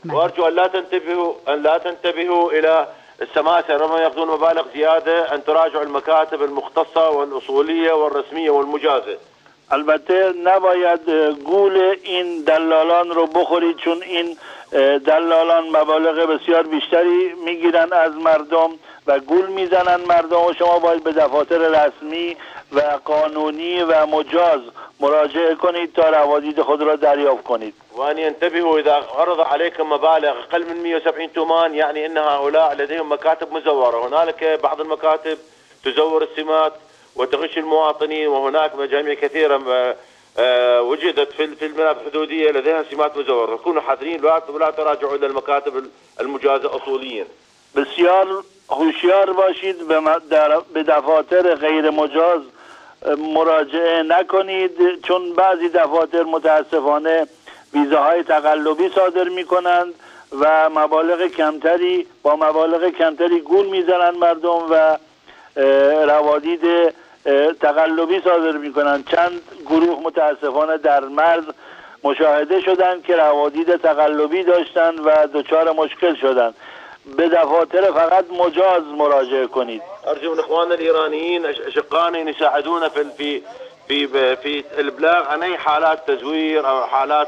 وأرجو أن لا تنتبهوا إلى السماسرة وما يأخذون مبالغ زيادة، أن تراجعوا المكاتب المختصة والأصولية والرسمية والمجازة. البته نباید گول این دلالان رو بخورید، چون این دلالان مبالغ بسیار بیشتری میگیرن از مردم و گول میزنن مردم و شما باید به دفاتر رسمی و قانونی و مجاز مراجعه کنید تا روادید خود را دریافت کنید. وأن ينتبهوا إذا عرض عليكم مبالغ أقل من 170 تومان يعني أن هؤلاء لديهم مكاتب مزورة. هنالك بعض المكاتب تزور السمات وتغش المواطنين، وهناك مجاميع كثيرة وجدت في المناطق الحدودية لديها سمات مزورة. كونوا حذرين ولا تراجعوا إلى المكاتب المجازة أصوليا. بسیار هوشیار باشید، به دفاتر غیر مجاز مراجعه نکنید، چون بعضی دفاتر متاسفانه ویزاهای تقلبی صادر میکنند و با مبالغ کمتری گول میزنند مردم و روادید تقلبی صادر میکنند. چند گروه متاسفانه در مرز مشاهده شدند که روادید تقلبی داشتند و دچار مشکل شدند. به دفاتر فقط مجاز مراجعه کنید. أرجو من إخواننا الإيرانيين أشقائنا يساعدونا في الإبلاغ عن أي حالات تزوير أو حالات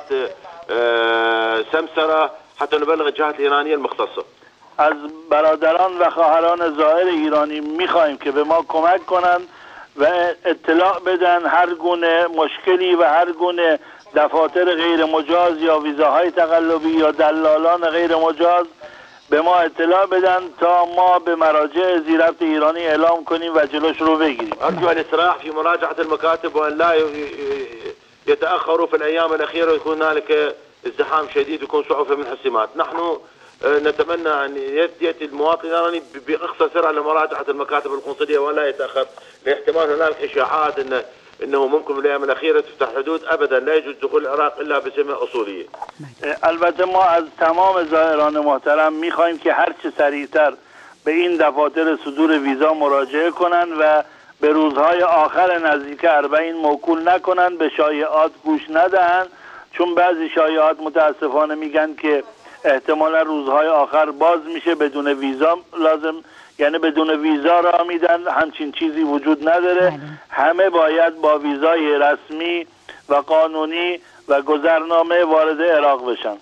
سمسرة حتى نبلغ الجهات الإيرانية المختصة. از برادران و خواهران زائر ایرانی میخواهیم که به ما کمک کنند و اطلاع بدن هر گونه مشکلی و هر گونه دفاتر غیر مجاز یا ویزاهای تقلبی یا دلالان غیر مجاز به ما اطلاع بدن تا ما به مراجع زیرفت ایرانی اعلام کنیم و جلوش رو بگیریم. أرجو الإسراع في مراجعة المكاتب وأن لا يتأخروا في الأيام الأخيرة ويكون هنالك ازدحام شديد ويكون صعوبة من السمات. نحن نتمنى أن يأتي المواطن الإيراني بأقصى سرعة لمراجعة المكاتب القنصلية ولا يتأخر، لاحتمال هنالك إشاعات إنه ممكن بالأيام الأخيرة تفتح حدود. أبدا لا يجوز دخول العراق إلا بسمة أصولية. البته ما از تمام زائران محترم میخوایم که هر چه سریعتر به این دفاتر صدور ویزا مراجعه کنند و به روزهای آخر نزدیک 40 موکول نکنند، به شایعات گوش ندهند، چون بعضی شایعات متاسفانه میگن که احتمالا روزهای آخر باز میشه بدون ویزا یعنی بدون ویزا را میدن. همچین چیزی وجود نداره. همه باید با ویزای رسمی و قانونی و گذرنامه وارد عراق بشن.